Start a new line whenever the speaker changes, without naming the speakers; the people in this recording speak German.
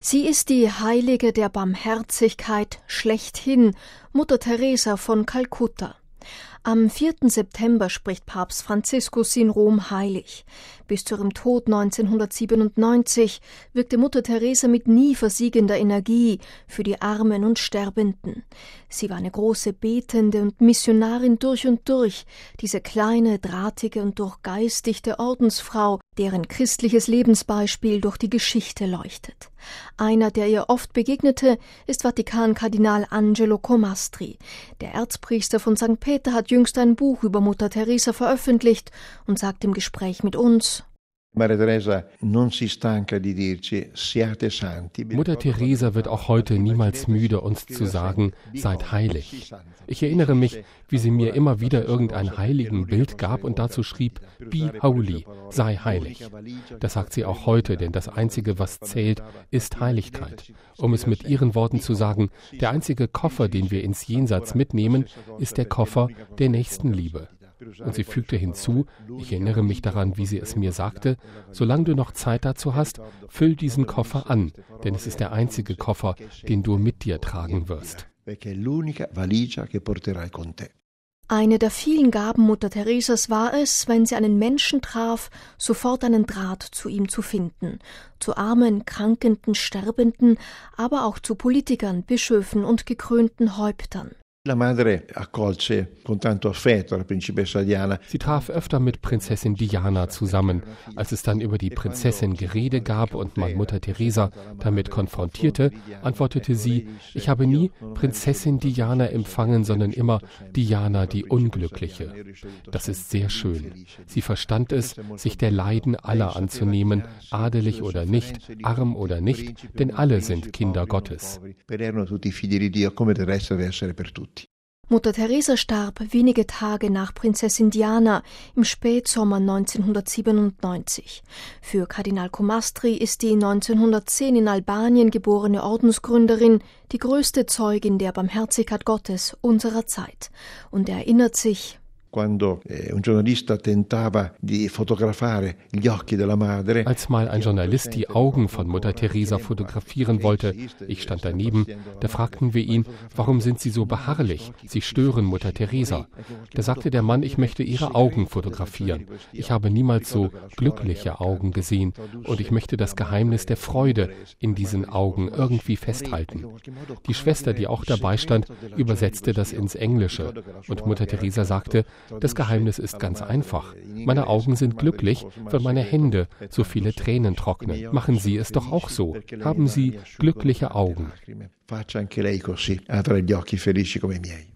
Sie ist die Heilige der Barmherzigkeit schlechthin, Mutter Teresa von Kalkutta. Am 4. September spricht Papst Franziskus sie in Rom heilig. Bis zu ihrem Tod 1997 wirkte Mutter Teresa mit nie versiegender Energie für die Armen und Sterbenden. Sie war eine große Betende und Missionarin durch und durch, diese kleine, drahtige und durchgeistigte Ordensfrau, deren christliches Lebensbeispiel durch die Geschichte leuchtet. Einer, der ihr oft begegnete, ist Vatikan-Kardinal Angelo Comastri. Der Erzpriester von St. Peter hat jüngst ein Buch über Mutter Teresa veröffentlicht und sagt im Gespräch mit uns:
Mutter Teresa wird auch heute niemals müde, uns zu sagen, seid heilig. Ich erinnere mich, wie sie mir immer wieder irgendein Heiligenbild gab und dazu schrieb, be holy, sei heilig. Das sagt sie auch heute, denn das Einzige, was zählt, ist Heiligkeit. Um es mit ihren Worten zu sagen, der einzige Koffer, den wir ins Jenseits mitnehmen, ist der Koffer der Nächstenliebe. Und sie fügte hinzu, ich erinnere mich daran, wie sie es mir sagte, solange du noch Zeit dazu hast, füll diesen Koffer an, denn es ist der einzige Koffer, den du mit dir tragen wirst.
Eine der vielen Gaben Mutter Teresas war es, wenn sie einen Menschen traf, sofort einen Draht zu ihm zu finden, zu Armen, Krankenden, Sterbenden, aber auch zu Politikern, Bischöfen und gekrönten Häuptern.
Sie traf öfter mit Prinzessin Diana zusammen. Als es dann über die Prinzessin Gerede gab und man Mutter Teresa damit konfrontierte, antwortete sie, ich habe nie Prinzessin Diana empfangen, sondern immer Diana die Unglückliche. Das ist sehr schön. Sie verstand es, sich der Leiden aller anzunehmen, adelig oder nicht, arm oder nicht, denn alle sind Kinder Gottes.
Mutter Teresa starb wenige Tage nach Prinzessin Diana im Spätsommer 1997. Für Kardinal Comastri ist die 1910 in Albanien geborene Ordensgründerin die größte Zeugin der Barmherzigkeit Gottes unserer Zeit und er erinnert sich:
Als mal ein Journalist die Augen von Mutter Teresa fotografieren wollte, ich stand daneben, da fragten wir ihn, warum sind Sie so beharrlich? Sie stören Mutter Teresa. Da sagte der Mann, ich möchte Ihre Augen fotografieren. Ich habe niemals so glückliche Augen gesehen und ich möchte das Geheimnis der Freude in diesen Augen irgendwie festhalten. Die Schwester, die auch dabei stand, übersetzte das ins Englische und Mutter Teresa sagte, das Geheimnis ist ganz einfach. Meine Augen sind glücklich, weil meine Hände so viele Tränen trocknen. Machen Sie es doch auch so. Haben Sie glückliche Augen.